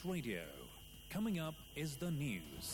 Radio. Coming up is the news.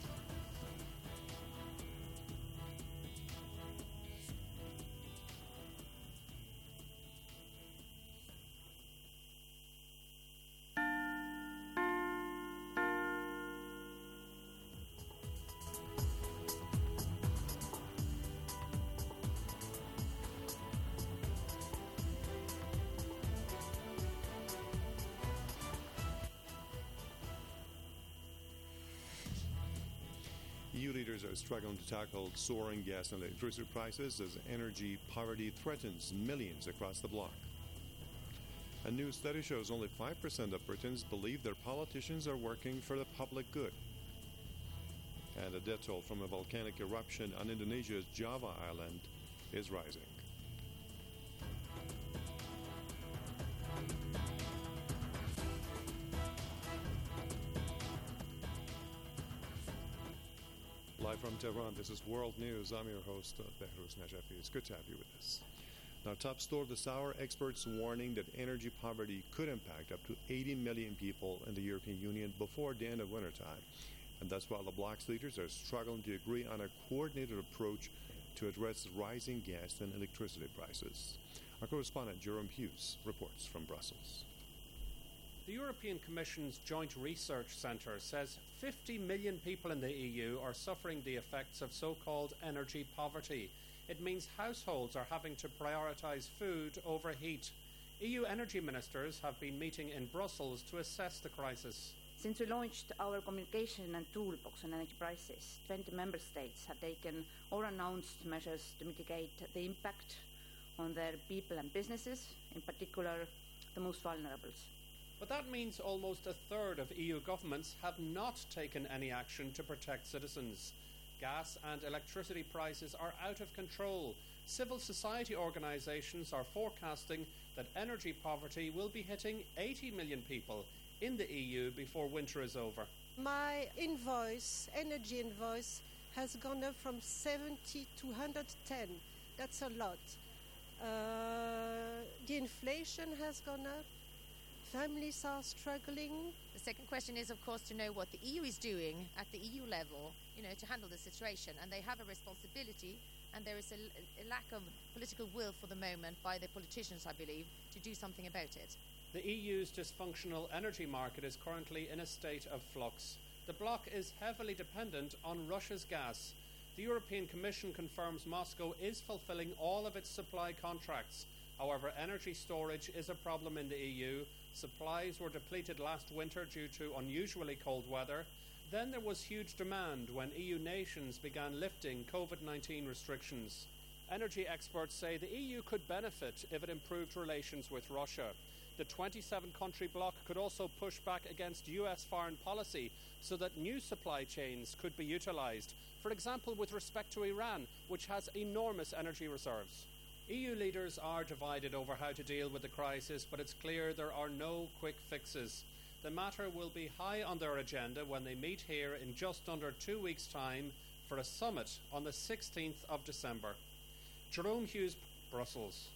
EU leaders are struggling to tackle soaring gas and electricity prices as energy poverty threatens millions across the bloc. A new study shows only 5% of Britons believe their politicians are working for the public good. And the death toll from a volcanic eruption on Indonesia's Java island is rising. Live from Tehran, this is World News. I'm your host, Behruz Najafi. It's good to have you with us. Now, top story this hour, experts warning that energy poverty could impact up to 80 million people in the European Union before the end of wintertime. And that's while the bloc's leaders are struggling to agree on a coordinated approach to address rising gas and electricity prices. Our correspondent, Jerome Hughes, reports from Brussels. The European Commission's Joint Research Centre says 50 million people in the EU are suffering the effects of so-called energy poverty. It means households are having to prioritise food over heat. EU energy ministers have been meeting in Brussels to assess the crisis. Since we launched our communication and toolbox on energy prices, 20 member states have taken or announced measures to mitigate the impact on their people and businesses, in particular the most vulnerable. But that means almost a third of EU governments have not taken any action to protect citizens. Gas and electricity prices are out of control. Civil society organisations are forecasting that energy poverty will be hitting 80 million people in the EU before winter is over. My energy invoice, has gone up from 70 to 110. That's a lot. The inflation has gone up. Families are struggling. The second question is, of course, to know what the EU is doing at the EU level, to handle the situation. And they have a responsibility, and there is a lack of political will for the moment by the politicians, I believe, to do something about it. The EU's dysfunctional energy market is currently in a state of flux. The bloc is heavily dependent on Russia's gas. The European Commission confirms Moscow is fulfilling all of its supply contracts. However, energy storage is a problem in the EU. Supplies were depleted last winter due to unusually cold weather. Then there was huge demand when EU nations began lifting COVID-19 restrictions. Energy experts say the EU could benefit if it improved relations with Russia. The 27-country bloc could also push back against US foreign policy so that new supply chains could be utilised, for example with respect to Iran, which has enormous energy reserves. EU leaders are divided over how to deal with the crisis, but it's clear there are no quick fixes. The matter will be high on their agenda when they meet here in just under 2 weeks' time for a summit on the 16th of December. Jerome Hughes, Brussels.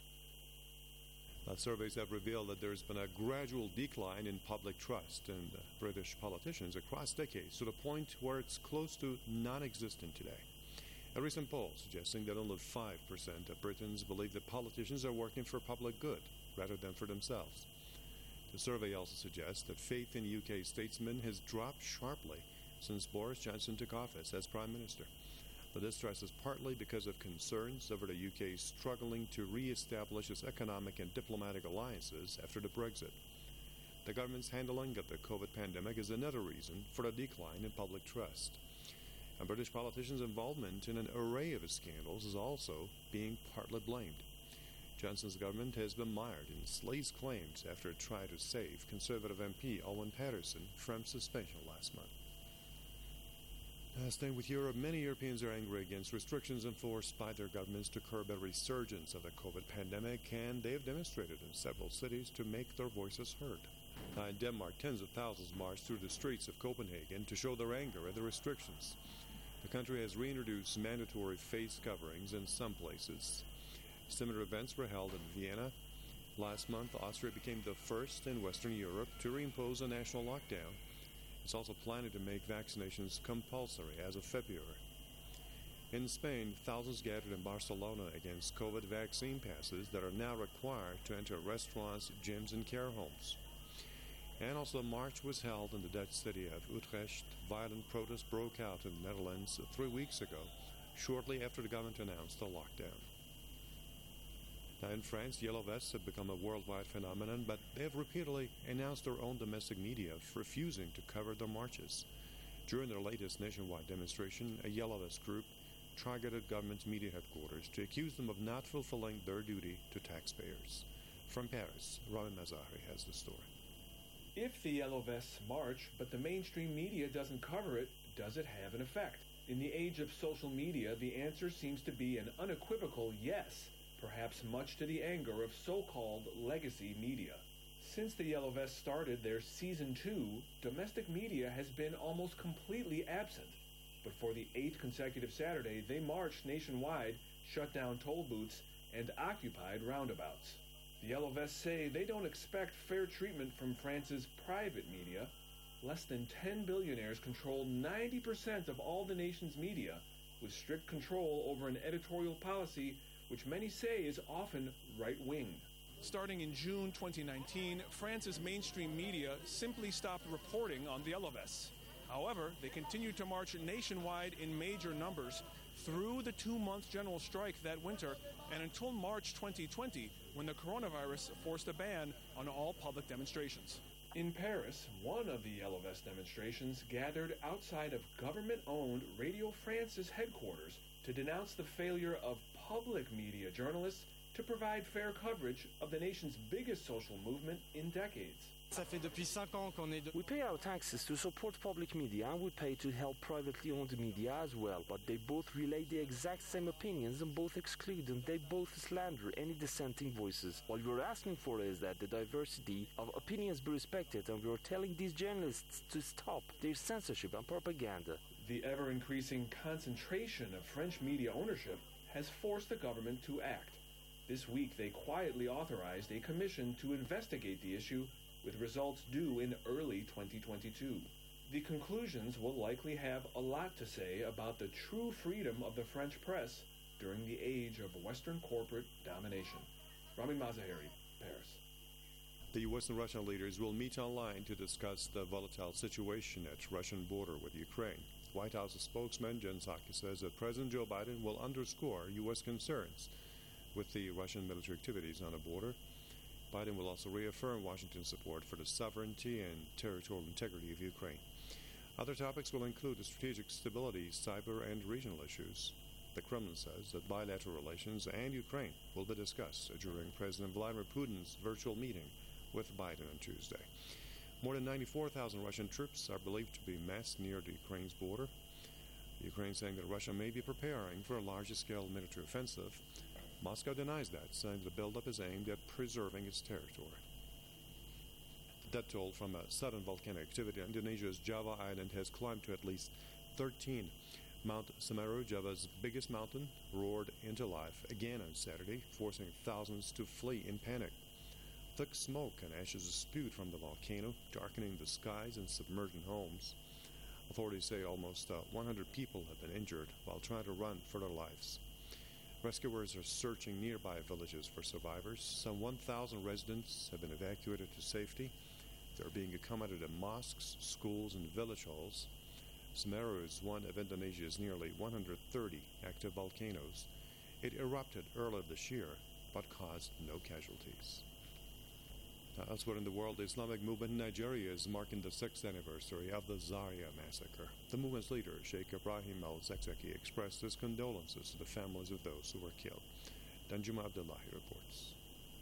Surveys have revealed that there's been a gradual decline in public trust in British politicians across decades to the point where it's close to non-existent today. A recent poll suggesting that only 5% of Britons believe that politicians are working for public good rather than for themselves. The survey also suggests that faith in UK statesmen has dropped sharply since Boris Johnson took office as Prime Minister. The distrust is partly because of concerns over the UK struggling to re-establish its economic and diplomatic alliances after the Brexit. The government's handling of the COVID pandemic is another reason for the decline in public trust. And British politicians' involvement in an array of scandals is also being partly blamed. Johnson's government has been mired in sleaze claims after it tried to save Conservative MP Owen Paterson from suspension last month. Staying with Europe, many Europeans are angry against restrictions enforced by their governments to curb a resurgence of the COVID pandemic, and they have demonstrated in several cities to make their voices heard. In Denmark, tens of thousands marched through the streets of Copenhagen to show their anger at the restrictions. The country has reintroduced mandatory face coverings in some places. Similar events were held in Vienna, Last month, Austria became the first in Western Europe to reimpose a national lockdown. It's also planning to make vaccinations compulsory as of February. In Spain, thousands gathered in Barcelona against COVID vaccine passes that are now required to enter restaurants, gyms, and care homes. And also a march was held in the Dutch city of Utrecht. Violent protests broke out in the Netherlands 3 weeks ago, shortly after the government announced a lockdown. Now in France, yellow vests have become a worldwide phenomenon, but they have repeatedly announced their own domestic media refusing to cover their marches. During their latest nationwide demonstration, a yellow vest group targeted government's media headquarters to accuse them of not fulfilling their duty to taxpayers. From Paris, Rami Mazahri has the story. If the yellow vests march, but the mainstream media doesn't cover it, does it have an effect? In the age of social media, the answer seems to be an unequivocal yes, perhaps much to the anger of so-called legacy media. Since the Yellow Vests started their Season 2, domestic media has been almost completely absent. But for the 8th consecutive Saturday, they marched nationwide, shut down toll booths, and occupied roundabouts. The Yellow Vests say they don't expect fair treatment from France's private media. Less than 10 billionaires control 90% of all the nation's media, with strict control over an editorial policy which many say is often right-wing. Starting in June 2019, France's mainstream media simply stopped reporting on the Yellow Vests. However, they continued to march nationwide in major numbers through the 2-month general strike that winter and until March 2020, when the coronavirus forced a ban on all public demonstrations. In Paris, one of the Yellow Vest demonstrations gathered outside of government-owned Radio France's headquarters to denounce the failure of public media journalists to provide fair coverage of the nation's biggest social movement in decades. We pay our taxes to support public media and we pay to help privately owned media as well, but they both relay the exact same opinions and both exclude and they both slander any dissenting voices. What we're asking for is that the diversity of opinions be respected, and we're telling these journalists to stop their censorship and propaganda. The ever-increasing concentration of French media ownership has forced the government to act. This week they quietly authorized a commission to investigate the issue, with results due in early 2022. The conclusions will likely have a lot to say about the true freedom of the French press during the age of Western corporate domination. Rami Mazaheri, Paris. The U.S. and Russian leaders will meet online to discuss the volatile situation at Russian border with Ukraine. White House spokesman Jen Psaki says that President Joe Biden will underscore U.S. concerns with the Russian military activities on the border. Biden will also reaffirm Washington's support for the sovereignty and territorial integrity of Ukraine. Other topics will include the strategic stability, cyber, and regional issues. The Kremlin says that bilateral relations and Ukraine will be discussed during President Vladimir Putin's virtual meeting with Biden on Tuesday. More than 94,000 Russian troops are believed to be massed near the Ukraine's border. Ukraine saying that Russia may be preparing for a larger-scale military offensive. Moscow denies that, saying the buildup is aimed at preserving its territory. The death toll from a sudden volcanic activity on Indonesia's Java island has climbed to at least 13. Mount Semeru, Java's biggest mountain, roared into life again on Saturday, forcing thousands to flee in panic. Thick smoke and ashes spewed from the volcano, darkening the skies and submerging homes. Authorities say almost 100 people have been injured while trying to run for their lives. Rescuers are searching nearby villages for survivors. Some 1,000 residents have been evacuated to safety. They're being accommodated in mosques, schools, and village halls. Semeru is one of Indonesia's nearly 130 active volcanoes. It erupted earlier this year, but caused no casualties. Elsewhere in the world, the Islamic movement in Nigeria is marking the 6th anniversary of the Zaria massacre. The movement's leader, Sheikh Ibrahim al-Zakzaki, expressed his condolences to the families of those who were killed. Danjuma Abdullahi reports.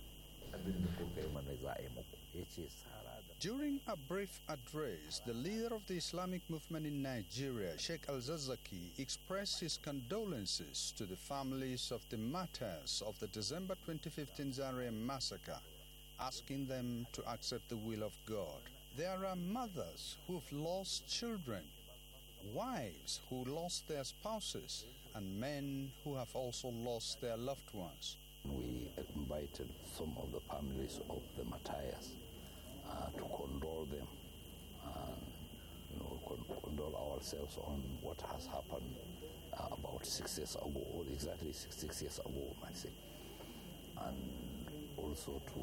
During a brief address, the leader of the Islamic movement in Nigeria, Sheikh al-Zakzaki, expressed his condolences to the families of the martyrs of the December 2015 Zaria massacre, asking them to accept the will of God. There are mothers who've lost children, wives who lost their spouses, and men who have also lost their loved ones. We invited some of the families of the martyrs to condole them and condole ourselves on what has happened about 6 years ago, or exactly 6 years ago, I say, and also to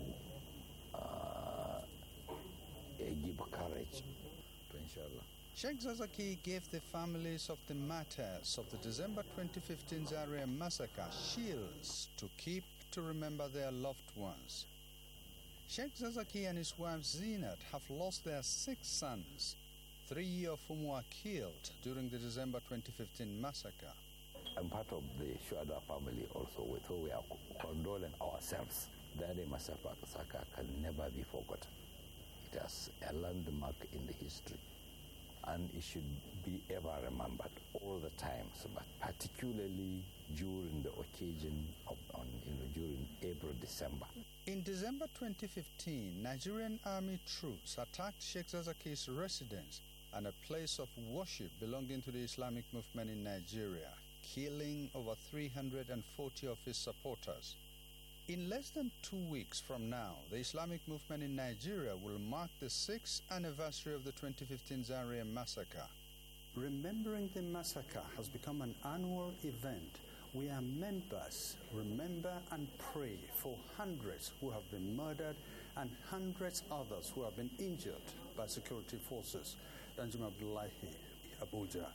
give courage to inshallah. Sheikh Zakzaky gave the families of the martyrs of the December 2015 Zaria massacre shields to remember their loved ones. Sheikh Zakzaky and his wife Zinat have lost their 6 sons, 3 of whom were killed during the December 2015 massacre. I'm part of the Shuhada family also, with whom we are condoling ourselves. That massacre can never be forgotten. It has a landmark in the history, and it should be ever remembered all the time, but particularly during the occasion of during April, December. In December 2015, Nigerian army troops attacked Sheikh Zakzaky's residence and a place of worship belonging to the Islamic movement in Nigeria, killing over 340 of his supporters. In less than 2 weeks from now, the Islamic movement in Nigeria will mark the 6th anniversary of the 2015 Zaria massacre. Remembering the massacre has become an annual event where members remember and pray for hundreds who have been murdered and hundreds others who have been injured by security forces. Danjuma Abdullahi, Abuja.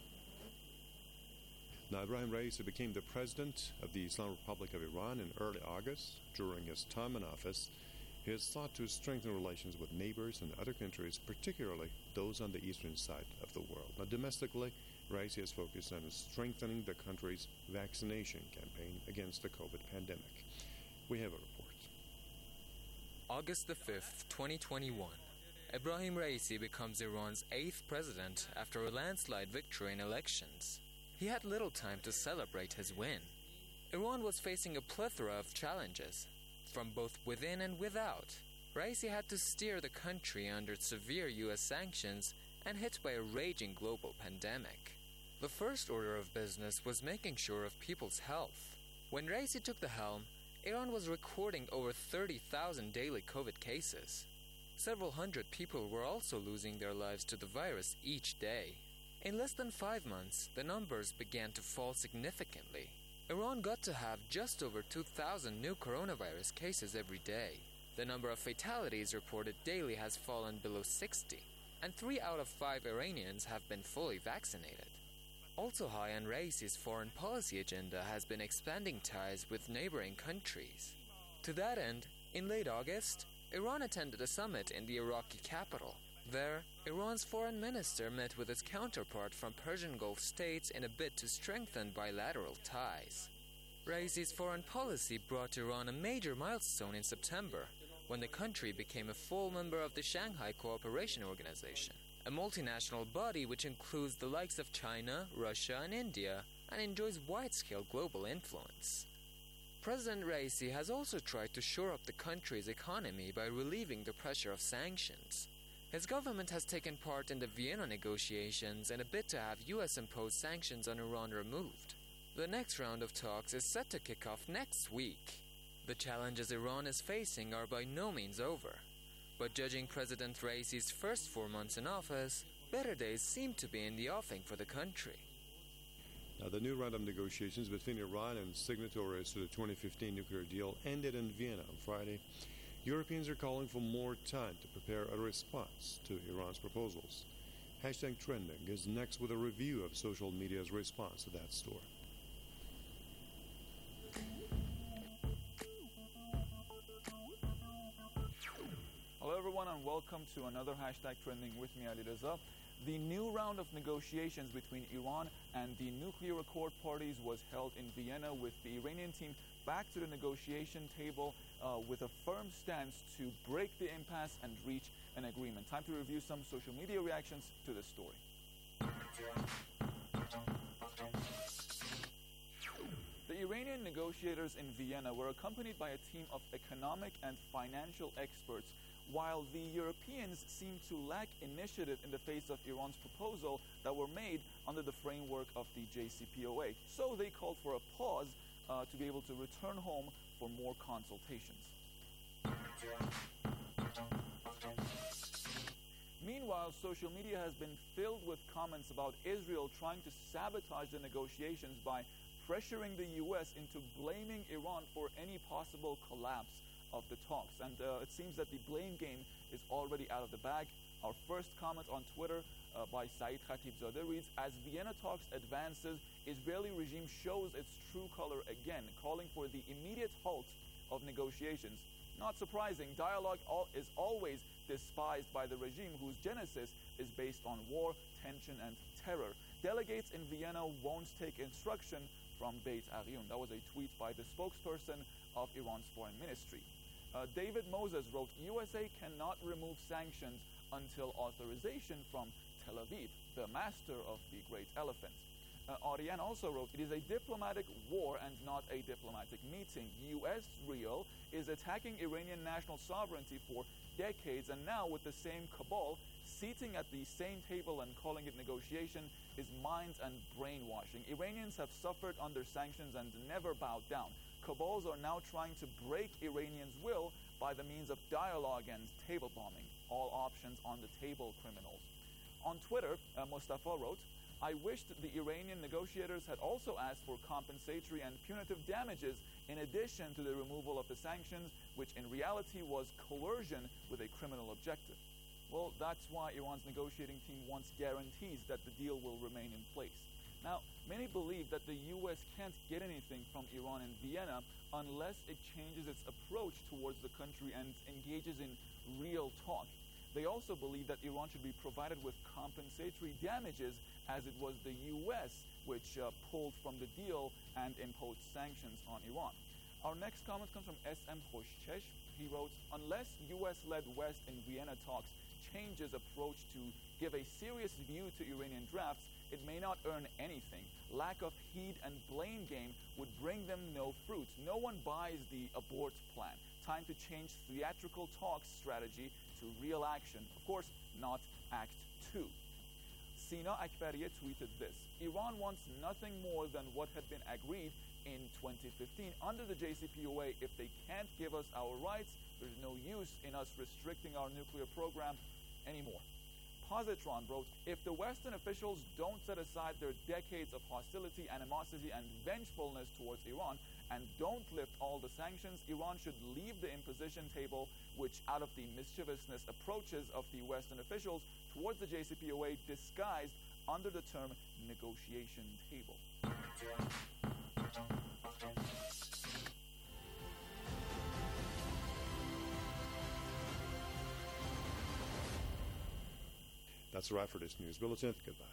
Now, Ibrahim Raisi became the president of the Islamic Republic of Iran in early August. During his time in office, he has sought to strengthen relations with neighbors and other countries, particularly those on the eastern side of the world. Now, domestically, Raisi has focused on strengthening the country's vaccination campaign against the COVID pandemic. We have a report. August the 5th, 2021. Ibrahim Raisi becomes Iran's 8th president after a landslide victory in elections. He had little time to celebrate his win. Iran was facing a plethora of challenges, from both within and without. Raisi had to steer the country under severe U.S. sanctions and hit by a raging global pandemic. The first order of business was making sure of people's health. When Raisi took the helm, Iran was recording over 30,000 daily COVID cases. Several hundred people were also losing their lives to the virus each day. In less than 5 months, the numbers began to fall significantly. Iran got to have just over 2,000 new coronavirus cases every day. The number of fatalities reported daily has fallen below 60, and 3 out of 5 Iranians have been fully vaccinated. Also high on Raisi's foreign policy agenda has been expanding ties with neighboring countries. To that end, in late August, Iran attended a summit in the Iraqi capital. There, Iran's foreign minister met with its counterpart from Persian Gulf states in a bid to strengthen bilateral ties. Raisi's foreign policy brought Iran a major milestone in September, when the country became a full member of the Shanghai Cooperation Organization, a multinational body which includes the likes of China, Russia, and India, and enjoys wide-scale global influence. President Raisi has also tried to shore up the country's economy by relieving the pressure of sanctions. His government has taken part in the Vienna negotiations in a bid to have U.S.-imposed sanctions on Iran removed. The next round of talks is set to kick off next week. The challenges Iran is facing are by no means over. But judging President Raisi's first 4 months in office, better days seem to be in the offing for the country. Now, the new round of negotiations between Iran and signatories to the 2015 nuclear deal ended in Vienna on Friday. Europeans are calling for more time to prepare a response to Iran's proposals. Hashtag Trending is next with a review of social media's response to that story. Hello everyone and welcome to another Hashtag Trending with me, Ali Reza. The new round of negotiations between Iran and the nuclear accord parties was held in Vienna, with the Iranian team back to the negotiation table with a firm stance to break the impasse and reach an agreement. Time to review some social media reactions to this story. The Iranian negotiators in Vienna were accompanied by a team of economic and financial experts, while the Europeans seemed to lack initiative in the face of Iran's proposal that were made under the framework of the JCPOA. So they called for a pause to be able to return home for more consultations. Meanwhile, social media has been filled with comments about Israel trying to sabotage the negotiations by pressuring the U.S. into blaming Iran for any possible collapse of the talks. And it seems that the blame game is already out of the bag. Our first comment on Twitter by Saeed Khatibzadeh reads, "As Vienna talks advances, Israeli regime shows its true color again, calling for the immediate halt of negotiations. Not surprising, dialogue is always despised by the regime whose genesis is based on war, tension, and terror. Delegates in Vienna won't take instruction from Beit Arion." That was a tweet by the spokesperson of Iran's foreign ministry. David Moses wrote, "USA cannot remove sanctions until authorization from Tel Aviv, the master of the great elephant." Ariane also wrote, "It is a diplomatic war and not a diplomatic meeting. U.S. is attacking Iranian national sovereignty for decades, and now with the same cabal seating at the same table and calling it negotiation is mind and brainwashing. Iranians have suffered under sanctions and never bowed down. Cabals are now trying to break Iranians' will by the means of dialogue and table bombing. All options on the table, criminals." On Twitter, Mustafa wrote, "I wished the Iranian negotiators had also asked for compensatory and punitive damages in addition to the removal of the sanctions, which in reality was coercion with a criminal objective." Well, that's why Iran's negotiating team wants guarantees that the deal will remain in place. Now, many believe that the U.S. can't get anything from Iran in Vienna unless it changes its approach towards the country and engages in real talk. They also believe that Iran should be provided with compensatory damages, as it was the U.S. which pulled from the deal and imposed sanctions on Iran. Our next comment comes from S.M. Khoshchesh. He wrote, "Unless U.S.-led West in Vienna talks changes approach to give a serious view to Iranian drafts, it may not earn anything. Lack of heed and blame game would bring them no fruit. No one buys the abort plan. Time to change theatrical talks strategy to real action. Of course, not Act 2. Sina Akbarieh tweeted this: "Iran wants nothing more than what had been agreed in 2015 under the JCPOA. If they can't give us our rights, there's no use in us restricting our nuclear program anymore." Positron wrote, "If the Western officials don't set aside their decades of hostility, animosity, and vengefulness towards Iran and don't lift all the sanctions, Iran should leave the imposition table, which out of the mischievousness approaches of the Western officials towards the JCPOA disguised under the term negotiation table." That's a wrap for this news bulletin. Goodbye.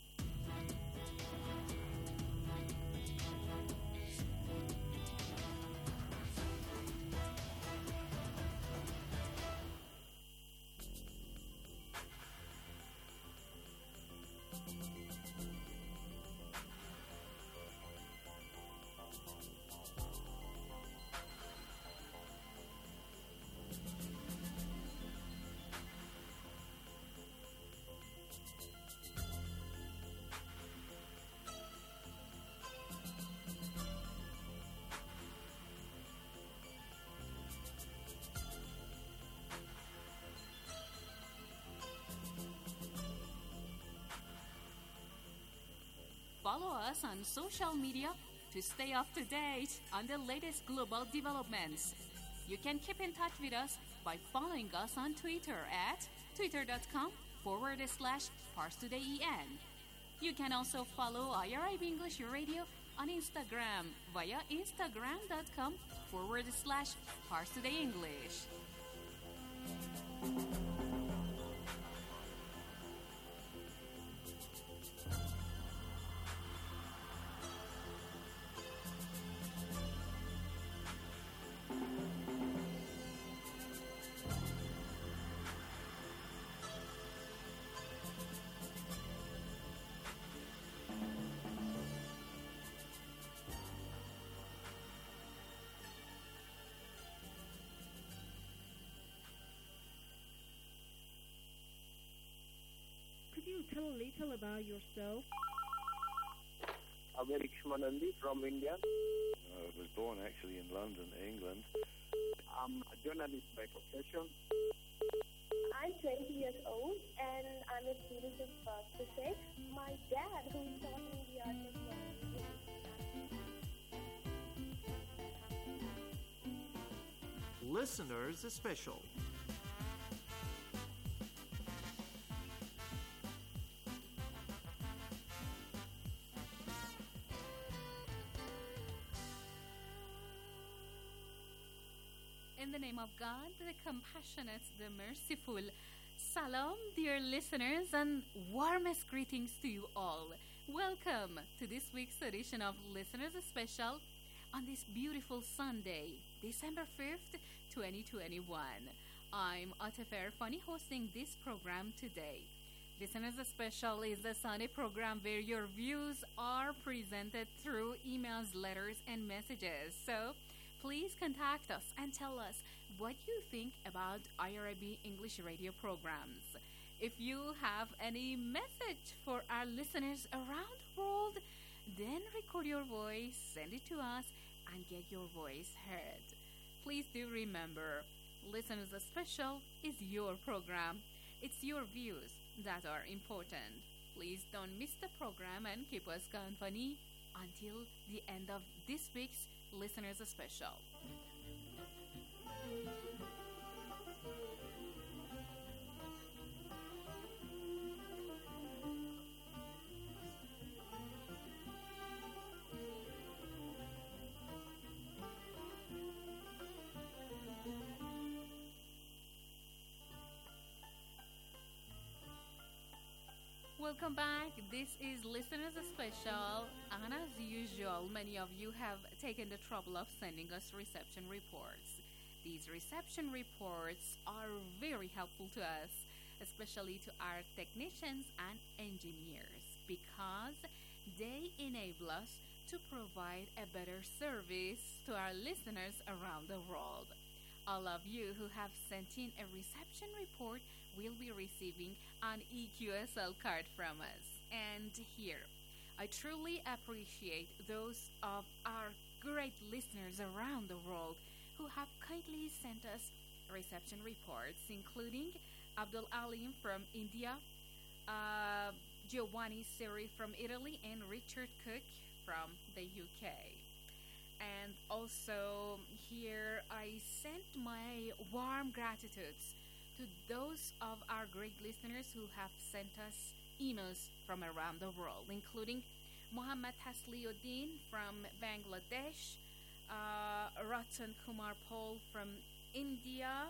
Follow us on social media to stay up to date on the latest global developments. You can keep in touch with us by following us on Twitter at twitter.com/ParsTodayEN. You can also follow IRIB English Radio on Instagram via instagram.com/ParsTodayEnglish. Could you tell a little about yourself? Amerik Shmanandi from India. was born actually in London, England. I'm a journalist by profession. I'm 20 years old and I'm a student of physics. My dad, who taught me the art of Listeners Special. In the name of God, the compassionate, the merciful. Salam, dear listeners, and warmest greetings to you all. Welcome to this week's edition of Listeners Special on this beautiful Sunday, December 5th, 2021. I'm Atafer Fani hosting this program today. Listeners Special is a Sunday program where your views are presented through emails, letters, and messages. So please contact us and tell us what you think about IRIB English radio programs. If you have any message for our listeners around the world, then record your voice, send it to us, and get your voice heard. Please do remember, Listeners Special is your program. It's your views that are important. Please don't miss the program and keep us company until the end of this week's Listeners Special. Welcome back. This is Listeners Special, and as usual, many of you have taken the trouble of sending us reception reports. These reception reports are very helpful to us, especially to our technicians and engineers, because they enable us to provide a better service to our listeners around the world. All of you who have sent in a reception report will be receiving an EQSL card from us. And here, I truly appreciate those of our great listeners around the world who have kindly sent us reception reports, including Abdul Alim from India, Giovanni Seri from Italy, and Richard Cook from the UK. And also here I sent my warm gratitudes to those of our great listeners who have sent us emails from around the world, including Muhammad Tasliuddin from Bangladesh, Ratan Kumar Paul from India,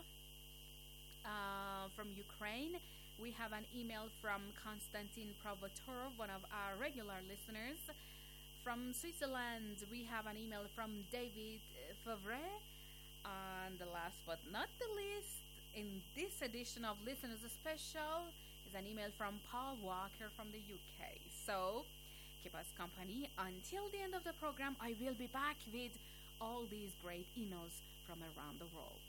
from Ukraine. We have an email from Konstantin Provotorov, one of our regular listeners. From Switzerland, we have an email from David Favre. And the last but not the least, in this edition of Listeners Special, is an email from Paul Walker from the UK. So, keep us company until the end of the program. I will be back with all these great emails from around the world.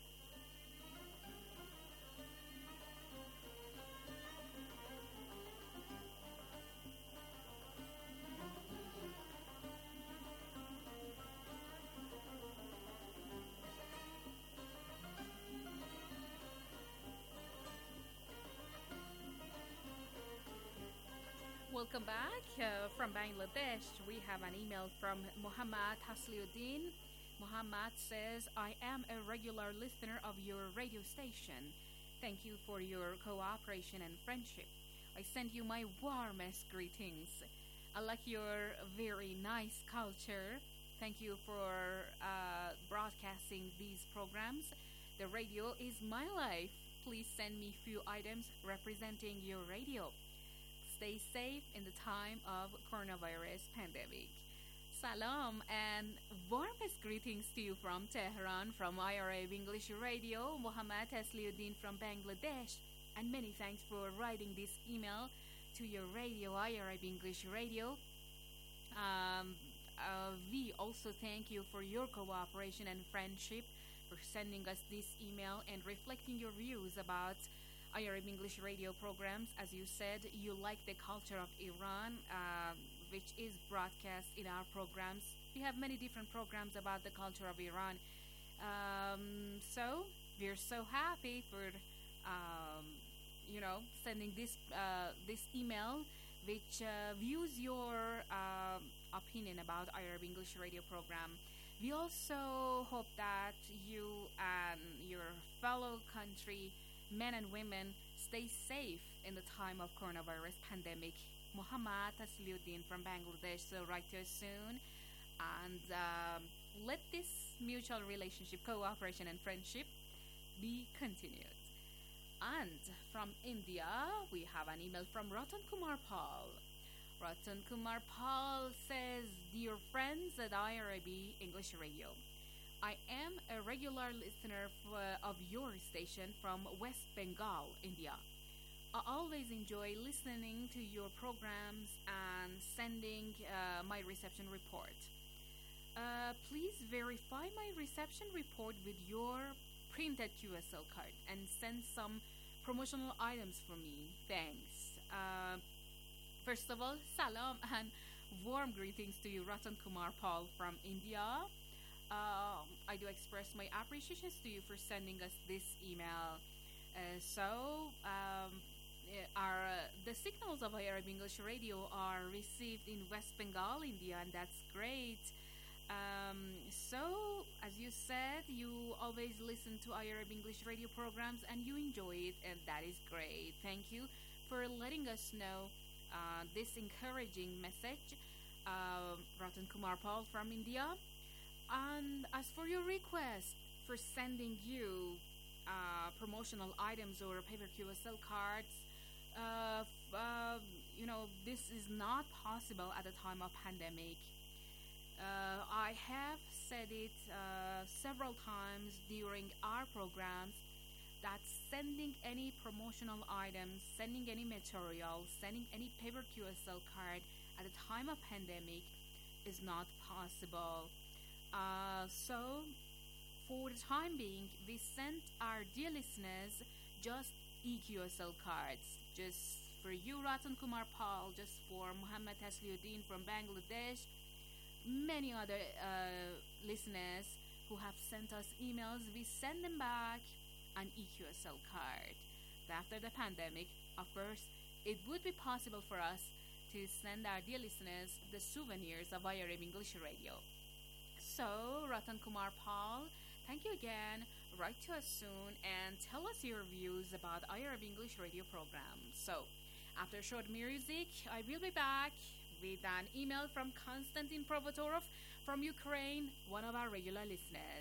Welcome back. From Bangladesh, we have an email from Muhammad Tasliuddin. Muhammad says, I am a regular listener of your radio station. Thank you for your cooperation and friendship. I send you my warmest greetings. I like your very nice culture. Thank you for broadcasting these programs. The radio is my life. Please send me few items representing your radio. Stay safe in the time of coronavirus pandemic. Salam and warmest greetings to you from Tehran, from IRIB English Radio, Muhammad Tasliuddin from Bangladesh, and many thanks for writing this email to your radio, IRIB English Radio. We also thank you for your cooperation and friendship, for sending us this email and reflecting your views about IRIB English radio programs. As you said, you like the culture of Iran, which is broadcast in our programs We have many different programs about the culture of Iran. So we're so happy for sending this email, which views your opinion about Arab English radio program. We also hope that you and your fellow country men and women stay safe in the time of coronavirus pandemic. Muhammad Tasliuddin from Bangladesh, so write to us soon, and let this mutual relationship, cooperation and friendship be continued. And from India, we have an email from Ratan Kumar Pal. Ratan Kumar Pal says, Dear friends at IRIB English Radio, I am a regular listener of your station from West Bengal, India. I always enjoy listening to your programs and sending my reception report. Please verify my reception report with your printed QSL card and send some promotional items for me. Thanks. First of all, salam and warm greetings to you, Ratan Kumar Pal from India. I do express my appreciations to you for sending us this email. The signals of Arab English Radio are received in West Bengal, India, and that's great. So, as you said, you always listen to Arab English radio programs and you enjoy it, and that is great. Thank you for letting us know this encouraging message, Ratan Kumar Pal from India. And as for your request for sending you promotional items or paper QSL cards, this is not possible at the time of pandemic. I have said it several times during our programs that sending any promotional items, sending any material, sending any paper QSL card at the time of pandemic is not possible. So for the time being, we sent our dear listeners just EQSL cards, just for you, Ratan Kumar Pal, just for Muhammad Tasliuddin from Bangladesh, many other listeners who have sent us emails. We send them back an EQSL card. After the pandemic, of course, it would be possible for us to send our dear listeners the souvenirs of Arab English Radio. So, Ratan Kumar Pal, thank you again. Write to us soon and tell us your views about Arab English Radio program. So, after short music, I will be back with an email from Konstantin Provotorov from Ukraine, one of our regular listeners.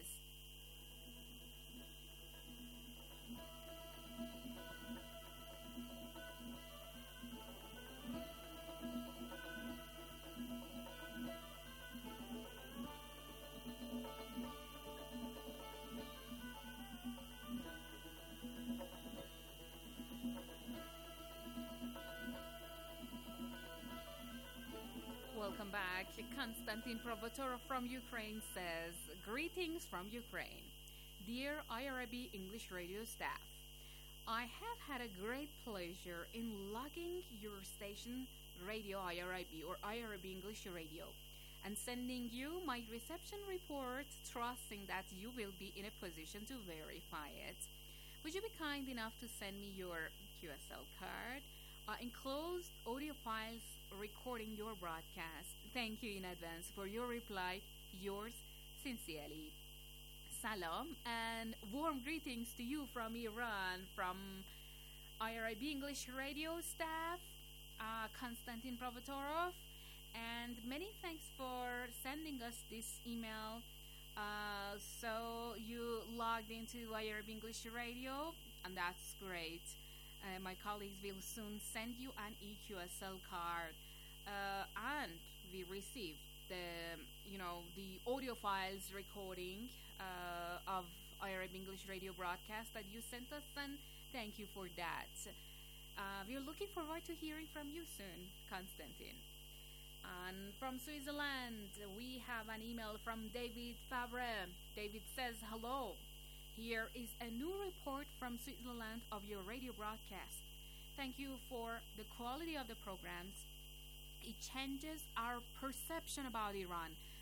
Welcome back. Konstantin Provotorov from Ukraine says, Greetings from Ukraine. Dear IRIB English Radio staff, I have had a great pleasure in logging your station, Radio IRIB or IRIB English Radio, and sending you my reception report, trusting that you will be in a position to verify it. Would you be kind enough to send me your QSL card? Enclosed audio files recording your broadcast. Thank you in advance for your reply. Yours sincerely. Salam and warm greetings to you from Iran, from IRIB English Radio staff, Konstantin Provotorov, and many thanks for sending us this email. So you logged into IRIB English Radio, and that's great. My colleagues will soon send you an EQSL card, and we received the audio files recording of IRIB English Radio broadcast that you sent us, and thank you for that. We're looking forward to hearing from you soon, Konstantin. And from Switzerland, we have an email from David Fabre. David says, hello. Here is a new report from Switzerland of your radio broadcast. Thank you for the quality of the programs. It changes our perception about Iran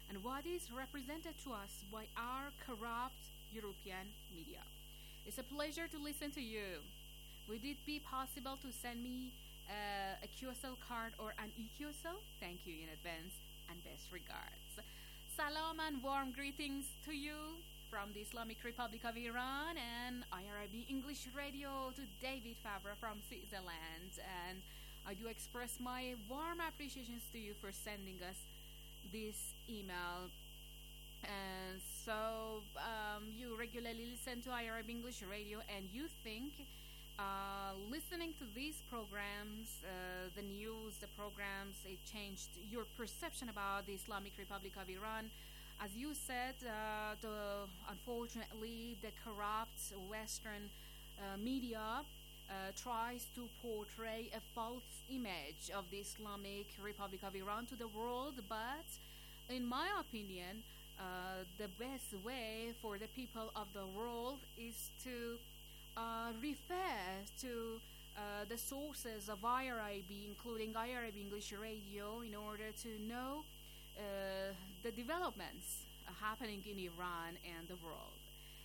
and what is represented to us by our corrupt European media. It's a pleasure to listen to you. Would it be possible to send me a QSL card or an eQSL? Thank you in advance and best regards. Salam and warm greetings to you from the Islamic Republic of Iran and IRIB English Radio, to David Favre from Switzerland. And I do express my warm appreciations to you for sending us this email. And so you regularly listen to IRIB English Radio, and you think listening to these programs, the news, the programs, it changed your perception about the Islamic Republic of Iran. As you said, unfortunately, the corrupt Western media tries to portray a false image of the Islamic Republic of Iran to the world, but in my opinion, the best way for the people of the world is to refer to the sources of IRIB, including IRIB English Radio, in order to know the developments happening in Iran and the world.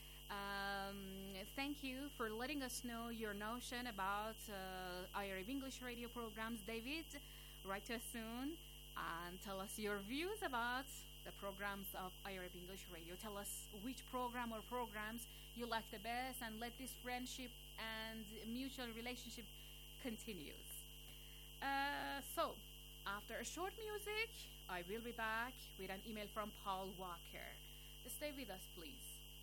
Thank you for letting us know your notion about IRIB English Radio programs, David. Write to us soon and tell us your views about the programs of IRIB English Radio. Tell us which program or programs you like the best, and let this friendship and mutual relationship continues. So, after a short music, I will be back with an email from Paul Walker. Stay with us, please.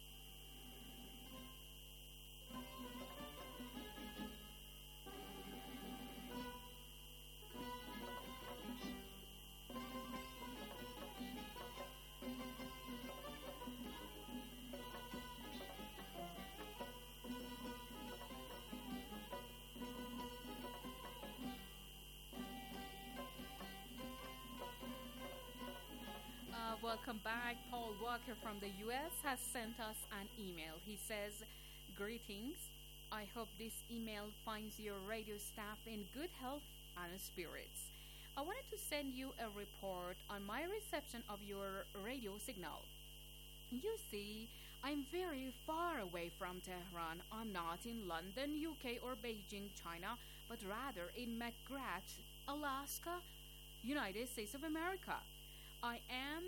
Welcome back. Paul Walker from the US has sent us an email. He says, "Greetings. I hope this email finds your radio staff in good health and spirits. I wanted to send you a report on my reception of your radio signal. You see, I'm very far away from Tehran. I'm not in London, UK or Beijing, China, but rather in McGrath, Alaska, United States of America. I am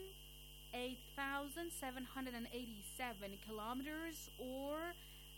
8,787 kilometers or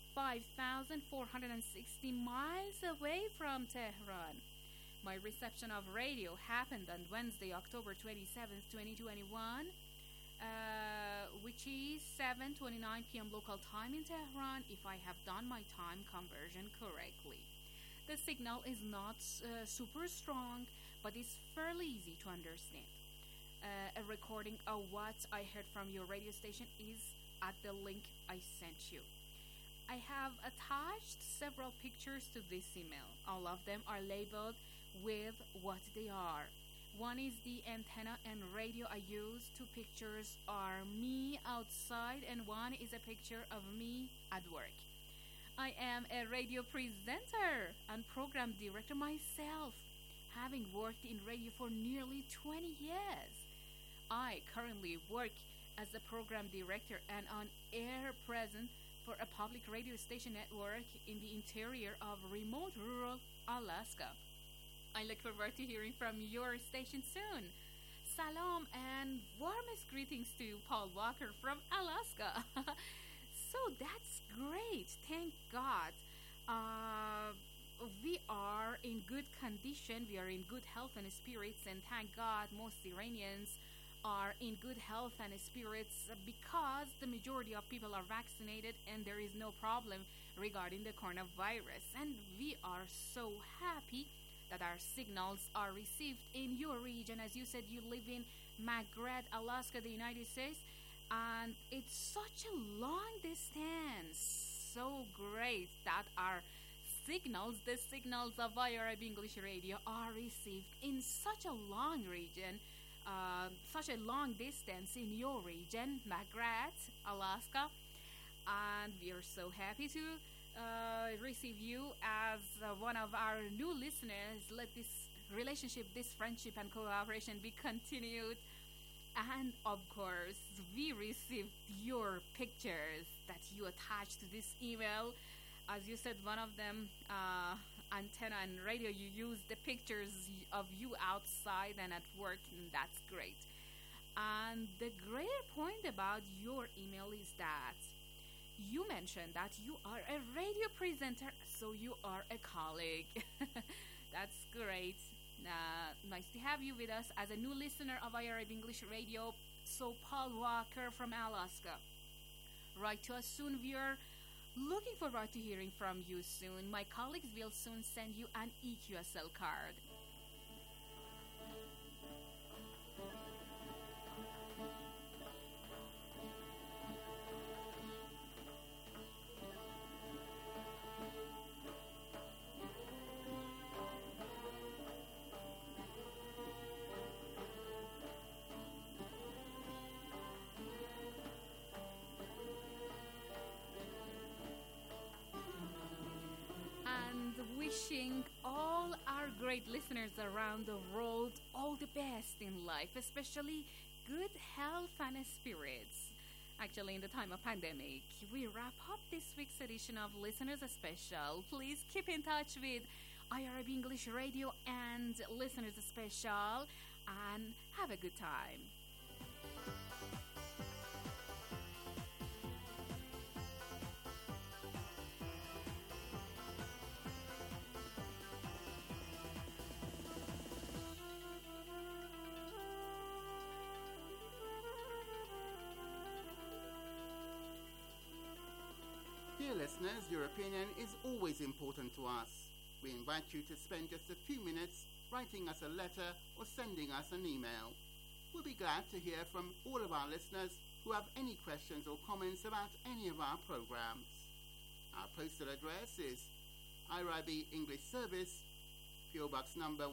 5,460 miles away from Tehran. My reception of radio happened on Wednesday, October 27th, 2021, which is 7:29 p.m. local time in Tehran, if I have done my time conversion correctly. The signal is not super strong, but it's fairly easy to understand. A recording of what I heard from your radio station is at the link I sent you. I have attached several pictures to this email. All of them are labeled with what they are. One is the antenna and radio I use. Two pictures are me outside, and one is a picture of me at work. I am a radio presenter and program director myself, having worked in radio for nearly 20 years. I currently work as a program director and on-air present for a public radio station network in the interior of remote rural Alaska. I look forward to hearing from your station soon. Salam and warmest greetings to Paul Walker from Alaska." So that's great. Thank God. We are in good condition. We are in good health and spirits, and thank God most Iranians are in good health and spirits because the majority of people are vaccinated and there is no problem regarding the coronavirus. And we are so happy that our signals are received in your region. As you said, you live in McGrath, Alaska, the United States, and it's such a long distance. So great that our signals, the signals of IRIB English Radio, are received in such a long region, such a long distance in your region, McGrath, Alaska. And we are so happy to receive you as one of our new listeners. Let this relationship, this friendship and cooperation be continued And of course, we received your pictures that you attached to this email. As you said, one of them, antenna and radio, you used the pictures of you outside and at work, and that's great. And the greater point about your email is that you mentioned that you are a radio presenter, so you are a colleague. That's great. Nice to have you with us as a new listener of IRIB English Radio. So Paul Walker from Alaska. Write to us soon. We are looking forward to hearing from you soon. My colleagues will soon send you an EQSL card. Wishing all our great listeners around the world all the best in life, especially good health and spirits. Actually, in the time of pandemic, we wrap up this week's edition of Listeners Special. Please keep in touch with IRIB English Radio and Listeners Special and have a good time. Dear listeners, your opinion is always important to us. We invite you to spend just a few minutes writing us a letter or sending us an email. We'll be glad to hear from all of our listeners who have any questions or comments about any of our programs. Our postal address is IRIB English Service, PO Box number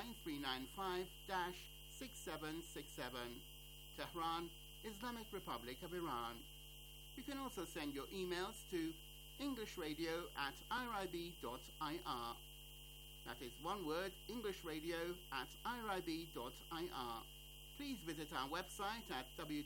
19395-6767, Tehran, Islamic Republic of Iran. You can also send your emails to englishradio@irib.ir. That is one word, englishradio@irib.ir. Please visit our website at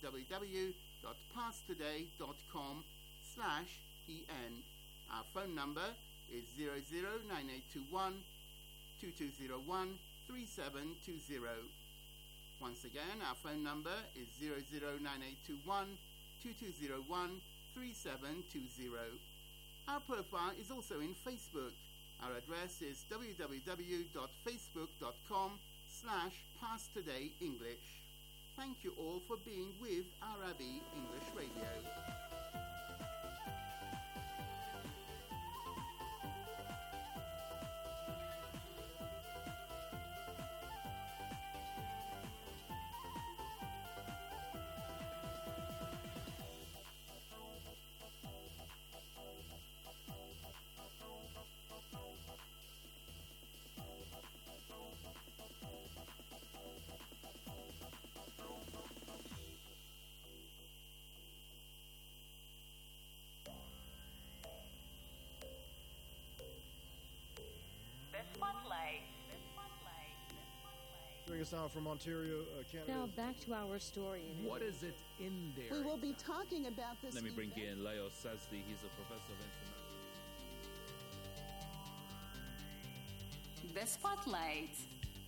www.passtoday.com/en. Our phone number is 009821 2201 3720. Once again, our phone number is 009821 2201 3720. Our profile is also in Facebook. Our address is www.facebook.com/PasTodayEnglish. Thank you all for being with IRIB English Radio. Bring us out from Ontario, Canada. Now back to our story. What is it in there? We will be talking about this. Let me bring in Leo Sazdi. He's a professor of international. The Spotlight.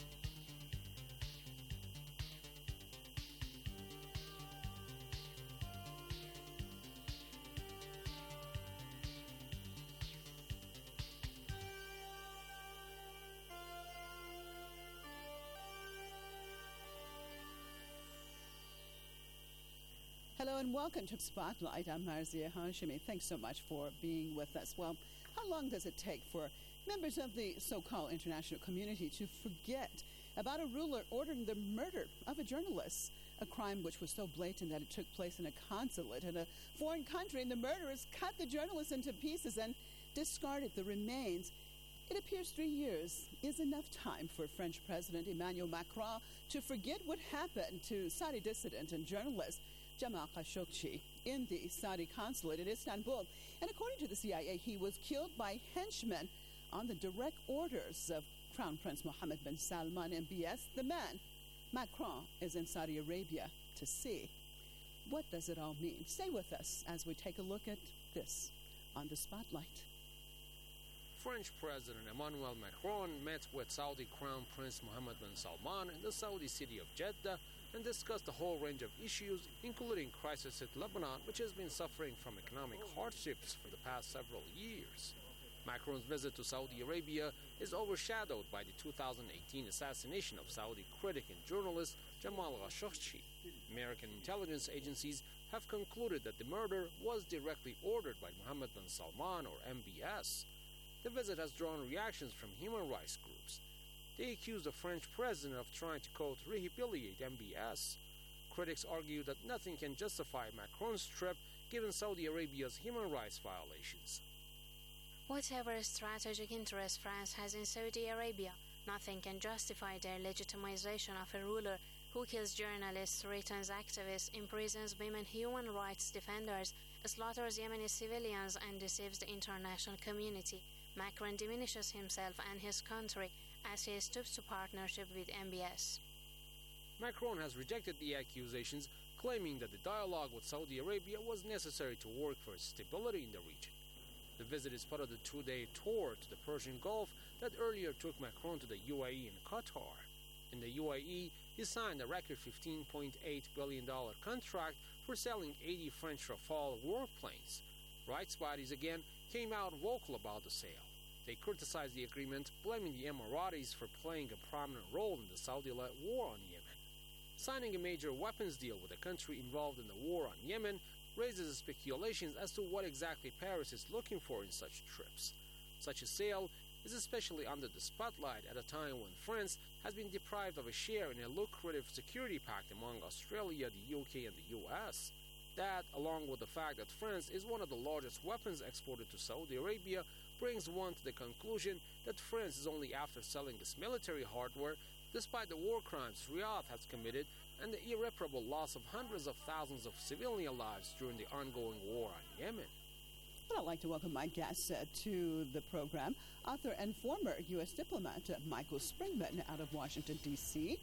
Hello and welcome to Spotlight. I'm Marzia Hashimi. Thanks so much for being with us. Well, how long does it take for members of the so-called international community to forget about a ruler ordering the murder of a journalist, a crime which was so blatant that it took place in a consulate in a foreign country, and the murderers cut the journalist into pieces and discarded the remains? It appears 3 years is enough time for French President Emmanuel Macron to forget what happened to Saudi dissident and journalist Jamal Khashoggi in the Saudi consulate in Istanbul. And according to the CIA, he was killed by henchmen on the direct orders of Crown Prince Mohammed bin Salman, MBS, the man Macron is in Saudi Arabia to see. What does it all mean? Stay with us as we take a look at this on the Spotlight. French President Emmanuel Macron met with Saudi Crown Prince Mohammed bin Salman in the Saudi city of Jeddah and discussed a whole range of issues, including crisis in Lebanon, which has been suffering from economic hardships for the past several years. Macron's visit to Saudi Arabia is overshadowed by the 2018 assassination of Saudi critic and journalist Jamal Khashoggi. American intelligence agencies have concluded that the murder was directly ordered by Mohammed bin Salman, or MBS. The visit has drawn reactions from human rights groups. They accuse the French president of trying to, quote, rehabilitate MBS. Critics argue that nothing can justify Macron's trip given Saudi Arabia's human rights violations. Whatever strategic interest France has in Saudi Arabia, nothing can justify their legitimization of a ruler who kills journalists, threatens activists, imprisons women human rights defenders, slaughters Yemeni civilians, and deceives the international community. Macron diminishes himself and his country as he stoops to partnership with MBS. Macron has rejected the accusations, claiming that the dialogue with Saudi Arabia was necessary to work for stability in the region. The visit is part of the two-day tour to the Persian Gulf that earlier took Macron to the UAE and Qatar. In the UAE, he signed a record $15.8 billion contract for selling 80 French Rafale warplanes. Rights bodies again came out vocal about the sale. They criticized the agreement, blaming the Emiratis for playing a prominent role in the Saudi-led war on Yemen. Signing a major weapons deal with a country involved in the war on Yemen raises speculations as to what exactly Paris is looking for in such trips. Such a sale is especially under the spotlight at a time when France has been deprived of a share in a lucrative security pact among Australia, the UK, and the US. That, along with the fact that France is one of the largest weapons exported to Saudi Arabia, brings one to the conclusion that France is only after selling this military hardware, despite the war crimes Riyadh has committed and the irreparable loss of hundreds of thousands of civilian lives during the ongoing war on Yemen. Well, I'd like to welcome my guest to the program, author and former U.S. diplomat Michael Springman out of Washington, D.C.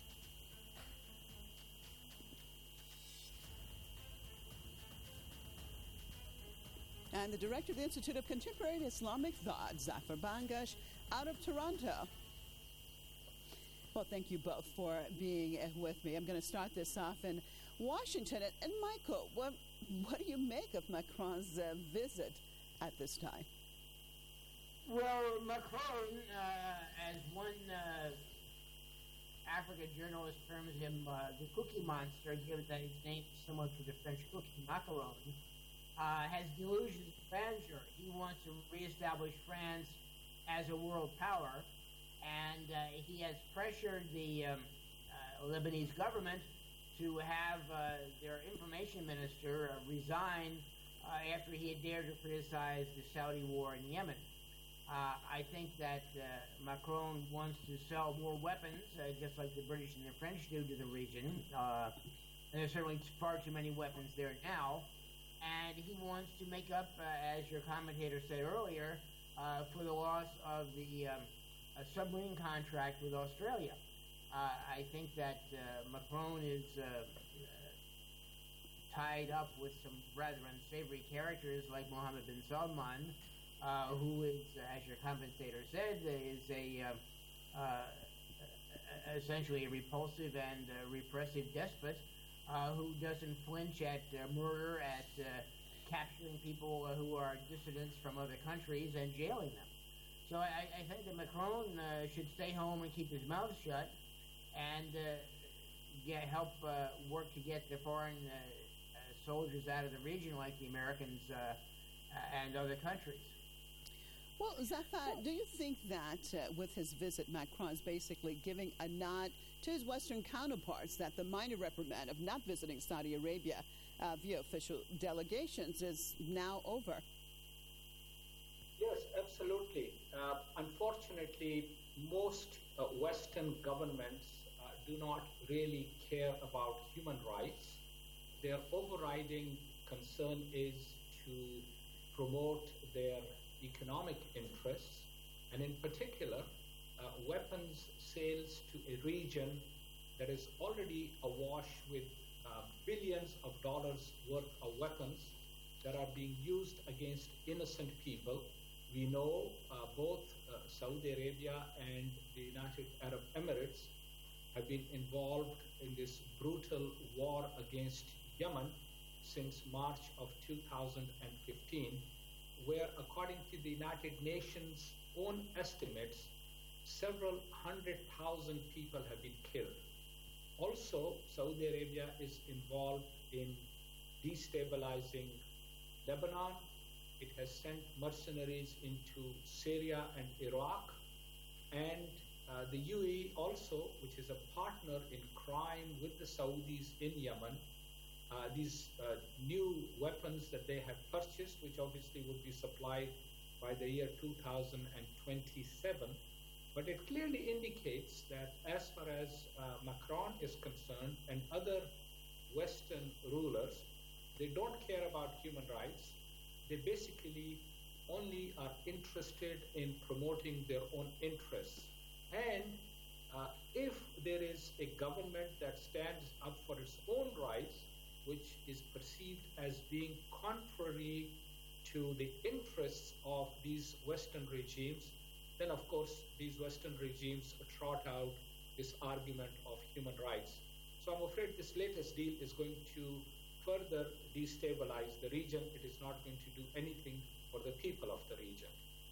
And the director of the Institute of Contemporary Islamic Thought, Zafar Bangash, out of Toronto. Well, thank you both for being with me. I'm going to start this off in Washington. And Michael, what do you make of Macron's visit at this time? Well, Macron, as one African journalist terms him, the Cookie Monster, given that his name is similar to the French cookie macaron, has delusions of grandeur. He wants to reestablish France as a world power, and he has pressured the Lebanese government to have their information minister resign after he had dared to criticize the Saudi war in Yemen. I think that Macron wants to sell more weapons, just like the British and the French do to the region. And there's certainly far too many weapons there now. And he wants to make up, as your commentator said earlier, for the loss of the submarine contract with Australia. I think that Macron is tied up with some rather unsavory characters like Mohammed bin Salman, who is, as your commentator said, is essentially a repulsive and repressive despot who doesn't flinch at murder, at capturing people who are dissidents from other countries and jailing them. So I think that Macron should stay home and keep his mouth shut and help work to get the foreign soldiers out of the region like the Americans and other countries. Well, Zafar, do you think that with his visit, Macron's basically giving a nod to his Western counterparts that the minor reprimand of not visiting Saudi Arabia via official delegations is now over? Yes, absolutely. Unfortunately, most Western governments do not really care about human rights. Their overriding concern is to promote their economic interests, and in particular, weapons sales to a region that is already awash with billions of dollars worth of weapons that are being used against innocent people. We know both Saudi Arabia and the United Arab Emirates have been involved in this brutal war against Yemen since March of 2015, where according to the United Nations' own estimates, several 100,000 people have been killed. Also, Saudi Arabia is involved in destabilizing Lebanon. It has sent mercenaries into Syria and Iraq. And the UAE also, which is a partner in crime with the Saudis in Yemen, these new weapons that they have purchased, which obviously would be supplied by the year 2027. But it clearly indicates that as far as Macron is concerned and other Western rulers, they don't care about human rights. They basically only are interested in promoting their own interests. And if there is a government that stands up for its own rights, which is perceived as being contrary to the interests of these Western regimes, then of course these Western regimes trot out this argument of human rights. So I'm afraid this latest deal is going to further destabilize the region. It is not going to do anything for the people of the region.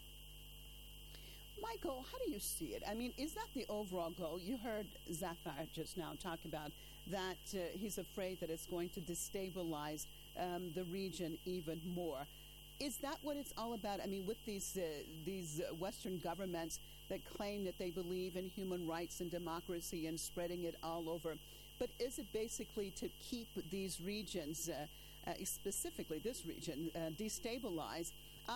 Michael, how do you see it? I mean, is that the overall goal? You heard Zafar just now talk about that he's afraid that it's going to destabilize the region even more. Is that what it's all about? I mean, with these Western governments that claim that they believe in human rights and democracy and spreading it all over, but is it basically to keep these regions, specifically this region, destabilized?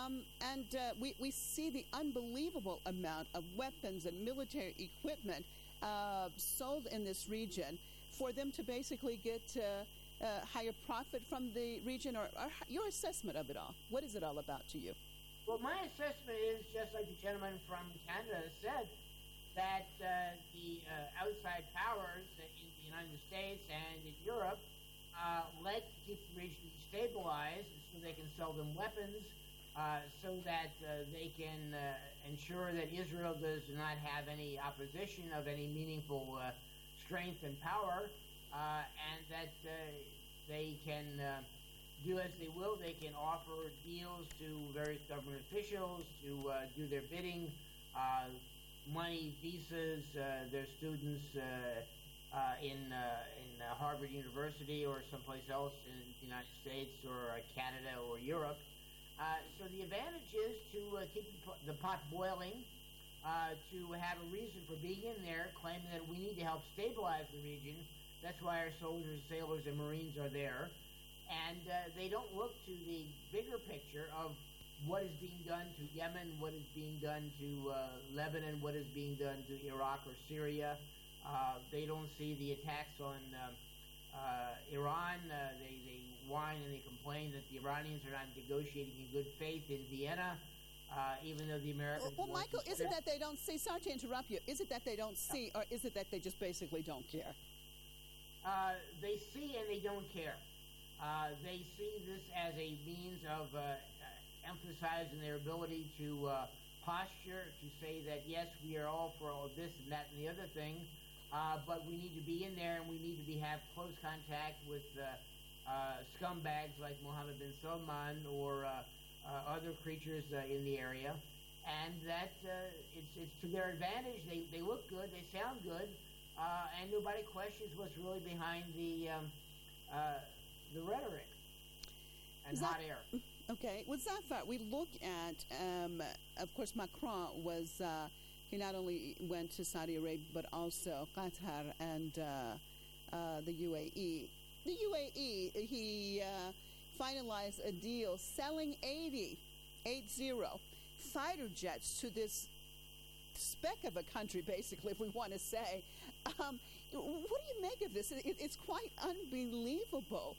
We see the unbelievable amount of weapons and military equipment sold in this region for them to basically get higher profit from the region, or your assessment of it all. What is it all about to you? Well, my assessment is just like the gentleman from Canada said, that the outside powers in the United States and in Europe like to keep the region destabilized so they can sell them weapons, so that they can ensure that Israel does not have any opposition of any meaningful strength and power, and that they can do as they will. They can offer deals to various government officials to do their bidding, money, visas, their students in Harvard University or someplace else in the United States or Canada or Europe. So the advantage is to keep the pot boiling, to have a reason for being in there, claiming that we need to help stabilize the region. That's why our soldiers, sailors, and Marines are there. And they don't look to the bigger picture of what is being done to Yemen, what is being done to Lebanon, what is being done to Iraq or Syria. They don't see the attacks on Iran. They whine and they complain that the Iranians are not negotiating in good faith in Vienna, even though the Americans... Well, Michael, is it that they don't see... Sorry to interrupt you. Is it that they don't see, or is it that they just basically don't care? They see and they don't care. They see this as a means of emphasizing their ability to posture, to say that, yes, we are all for all this and that and the other thing, but we need to be in there and we need to have close contact with scumbags like Mohammed bin Salman or other creatures in the area, and that it's to their advantage. They look good, they sound good, and nobody questions what's really behind the rhetoric and hot air. Okay, with Zafar, we look at, of course, Macron was, he not only went to Saudi Arabia, but also Qatar and the UAE. The UAE, he finalized a deal selling 80 fighter jets to this speck of a country, basically, if we want to say. What do you make of this? It's quite unbelievable.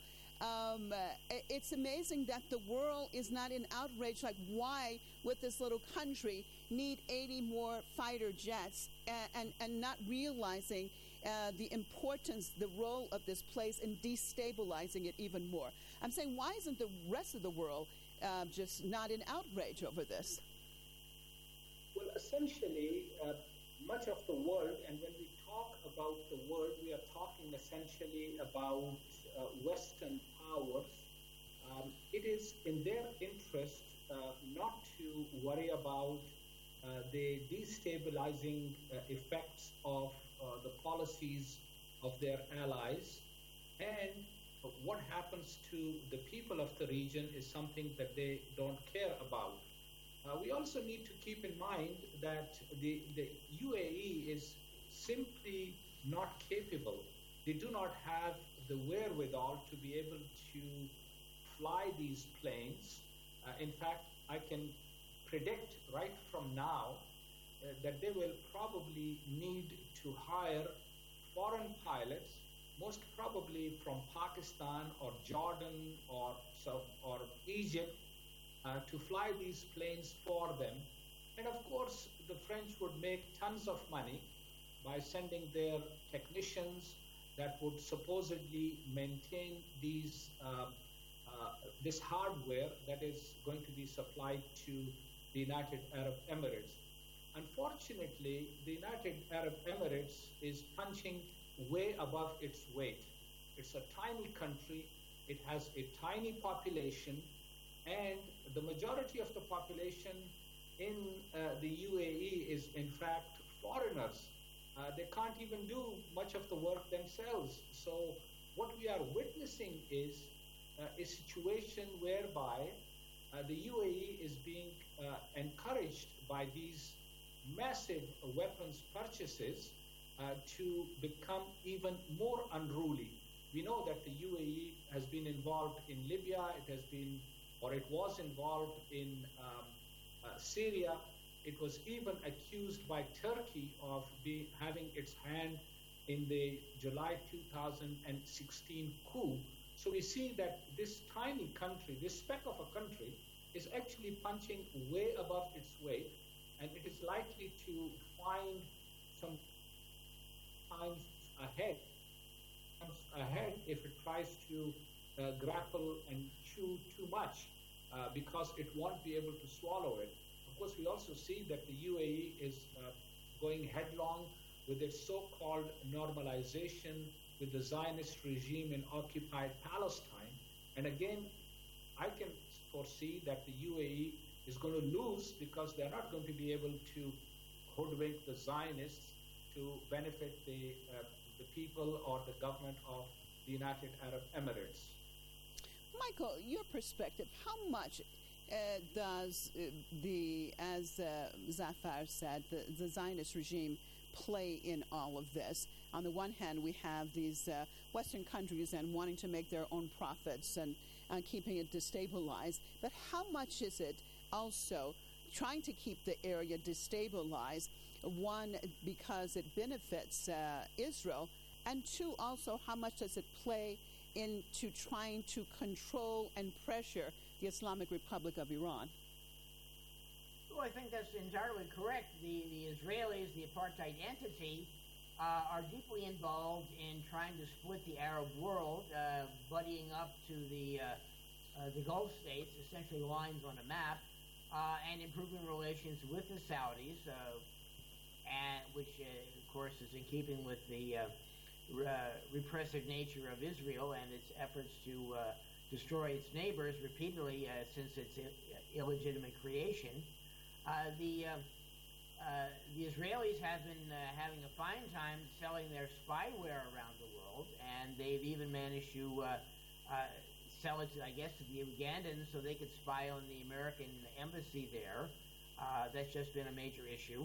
It's amazing that the world is not in outrage, like why would this little country need 80 more fighter jets, and not realizing the importance, the role of this place in destabilizing it even more. I'm saying, why isn't the rest of the world just not in outrage over this? Well, essentially, much of the world, and when we talk about the world, we are talking essentially about Western powers. It is in their interest not to worry about the destabilizing effects of the policies of their allies, and what happens to the people of the region is something that they don't care about. We also need to keep in mind that the UAE is simply not capable. They do not have the wherewithal to be able to fly these planes. In fact, I can predict right from now that they will probably need to hire foreign pilots, most probably from Pakistan or Jordan or Egypt, to fly these planes for them. And of course, the French would make tons of money by sending their technicians that would supposedly maintain these this hardware that is going to be supplied to the United Arab Emirates. Unfortunately, the United Arab Emirates is punching way above its weight. It's a tiny country, it has a tiny population, and the majority of the population in the UAE is in fact foreigners. They can't even do much of the work themselves. So what we are witnessing is a situation whereby the UAE is being encouraged by these massive weapons purchases to become even more unruly. We know that the UAE has been involved in Libya, it was involved in Syria. It was even accused by Turkey of having its hand in the July 2016 coup. So we see that this tiny country, this speck of a country, is actually punching way above its weight, and it is likely to find some times ahead if it tries to grapple and chew too much, because it won't be able to swallow it. Of course, we also see that the UAE is going headlong with its so-called normalization with the Zionist regime in occupied Palestine. And again, I can foresee that the UAE is going to lose because they're not going to be able to hoodwink the Zionists to benefit the people or the government of the United Arab Emirates. Michael, your perspective, how much does as Zafar said, the Zionist regime play in all of this? On the one hand, we have these Western countries and wanting to make their own profits and keeping it destabilized. But how much is it also trying to keep the area destabilized? One, because it benefits Israel, and two, also, how much does it play into trying to control and pressure the Islamic Republic of Iran? Well, I think that's entirely correct. The Israelis, the apartheid entity, are deeply involved in trying to split the Arab world, buddying up to the Gulf states, essentially lines on a map, and improving relations with the Saudis, which, of course, is in keeping with the repressive nature of Israel and its efforts to destroy its neighbors repeatedly since its illegitimate creation. The Israelis have been having a fine time selling their spyware around the world, and they've even managed to sell it, I guess, to the Ugandans so they could spy on the American embassy there. That's just been a major issue.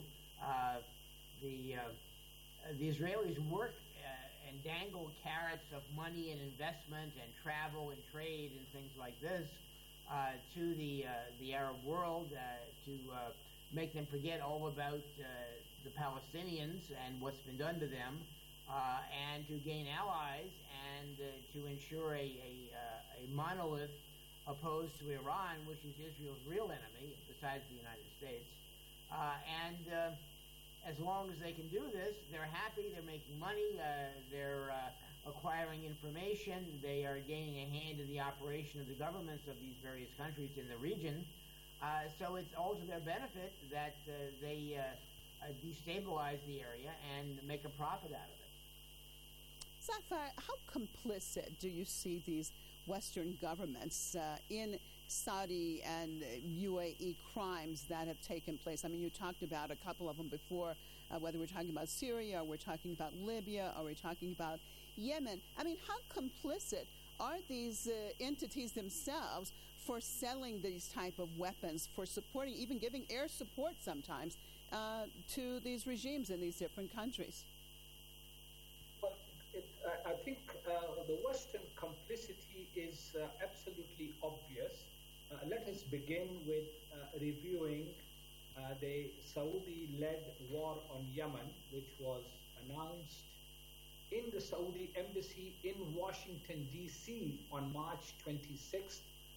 The Israelis work and dangle carrots of money and investment and travel and trade and things like this to the Arab world to make them forget all about the Palestinians and what's been done to them, and to gain allies and to ensure a monolith opposed to Iran, which is Israel's real enemy, besides the United States. as long as they can do this, they're happy, they're making money, they're acquiring information, they are gaining a hand in the operation of the governments of these various countries in the region. So it's all to their benefit that they destabilize the area and make a profit out of it. Zafar, how complicit do you see these Western governments in Saudi and UAE crimes that have taken place? I mean, you talked about a couple of them before, whether we're talking about Syria, or we're talking about Libya, or we're talking about Yemen. I mean, how complicit are these entities themselves for selling these type of weapons, for supporting, even giving air support sometimes to these regimes in these different countries? Well, I think the Western complicity is absolutely obvious. Let us begin with reviewing the Saudi-led war on Yemen, which was announced in the Saudi embassy in Washington, D.C. on March 26,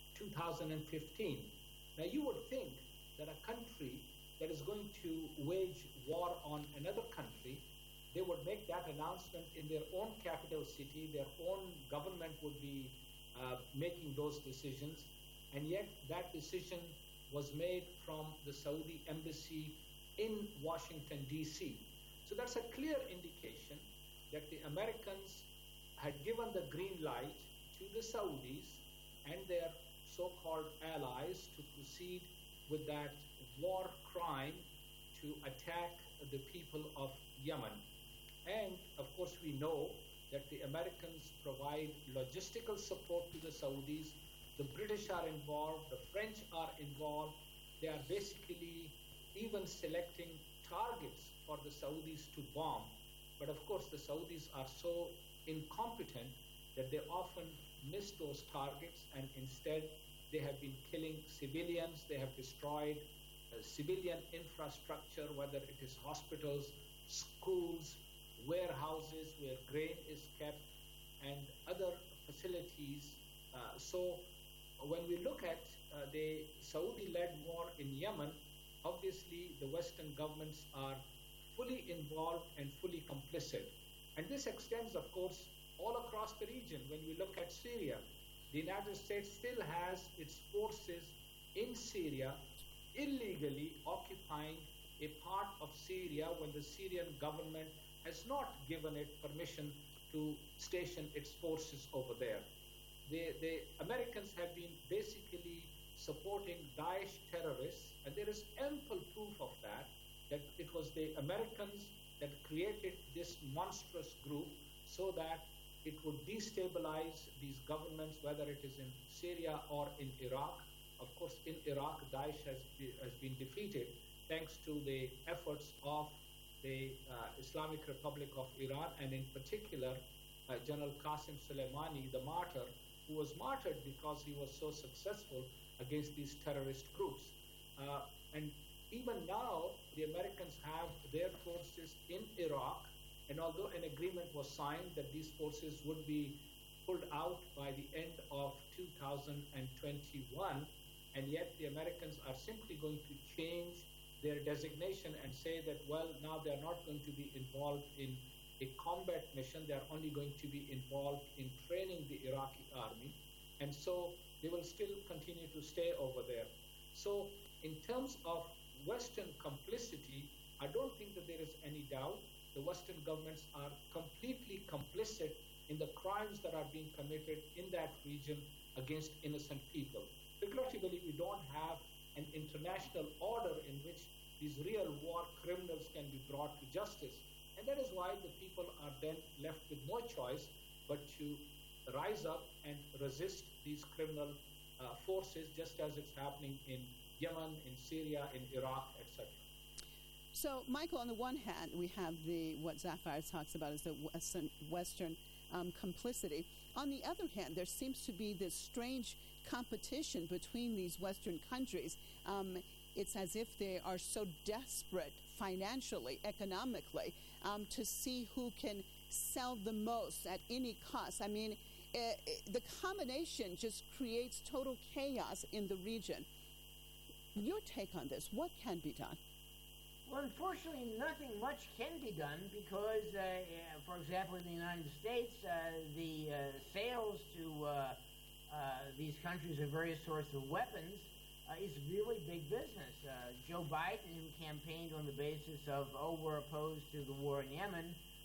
2015. Now, you would think that a country that is going to wage war on another country, they would make that announcement in their own capital city, their own government would be making those decisions, and yet that decision was made from the Saudi embassy in Washington, D.C. So that's a clear indication that the Americans had given the green light to the Saudis and their so-called allies to proceed with that war crime to attack the people of Yemen. And of course we know that the Americans provide logistical support to the Saudis. The British are involved, the French are involved. They are basically even selecting targets for the Saudis to bomb. But of course the Saudis are so incompetent that they often miss those targets, and instead they have been killing civilians. They have destroyed civilian infrastructure, whether it is hospitals, schools, warehouses where grain is kept, and other facilities. So when we look at the Saudi-led war in Yemen, obviously the Western governments are fully involved and fully complicit. And this extends, of course, all across the region. When we look at Syria, the United States still has its forces in Syria illegally occupying a part of Syria when the Syrian government has not given it permission to station its forces over there. The Americans have been basically supporting Daesh terrorists, and there is ample proof of that it was the Americans that created this monstrous group so that it would destabilize these governments, whether it is in Syria or in Iraq. Of course, in Iraq, Daesh has been defeated thanks to the efforts of the Islamic Republic of Iran, and in particular, General Qasem Soleimani, the martyr, who was martyred because he was so successful against these terrorist groups. And even now, the Americans have their forces in Iraq, and although an agreement was signed that these forces would be pulled out by the end of 2021, and yet the Americans are simply going to change their designation and say that, well, now they're not going to be involved in a combat mission, they're only going to be involved in training the Iraqi army, and so they will still continue to stay over there. So in terms of Western complicity, I don't think that there is any doubt. The Western governments are completely complicit in the crimes that are being committed in that region against innocent people. Regrettably, we don't have an international order in which these real war criminals can be brought to justice. And that is why the people are then left with no choice but to rise up and resist these criminal forces, just as it's happening in Yemen, in Syria, in Iraq, etc. So, Michael, on the one hand, we have what Zafar talks about as the Western complicity. On the other hand, there seems to be this strange competition between these Western countries. It's as if they are so desperate financially, economically, to see who can sell the most at any cost. I mean, the combination just creates total chaos in the region. Your take on this, what can be done? Well, unfortunately, nothing much can be done because, for example, in the United States, the sales to these countries of various sorts of weapons is really big business. Joe Biden, who campaigned on the basis of, we're opposed to the war in Yemen,